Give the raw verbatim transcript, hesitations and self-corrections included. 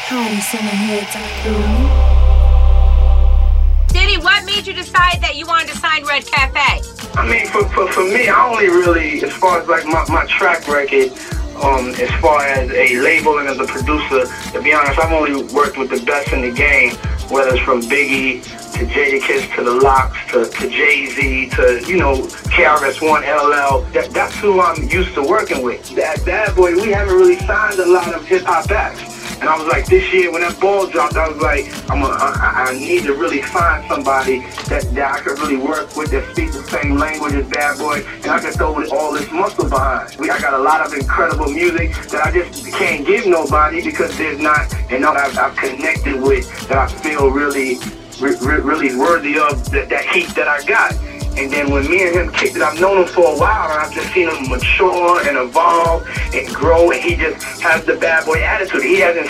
Party seven hits after. Diddy, what made you decide that you wanted to sign Red Cafe? I mean, for, for, for me, I only really, as far as like my, my track record, um, as far as a label and as a producer, to be honest, I've only worked with the best in the game, whether it's from Biggie to Jadakiss to the Lox to, to Jay-Z to, you know, K R S One, L L. That, that's who I'm used to working with. At Bad Boy, we haven't really signed a lot of hip-hop acts. And I was like, this year when that ball dropped, I was like, I'm a, I, I need to really find somebody that, that I could really work with, that speaks the same language as Bad Boy, and I can throw all this muscle behind. We, I got a lot of incredible music that I just can't give nobody because there's not enough I've, I've connected with that I feel really, re, really worthy of that, that heat that I got. And then when me and him kicked it, I've known him for a while, and I've just seen him mature and evolve and grow, and he just has the Bad Boy attitude. He hasn't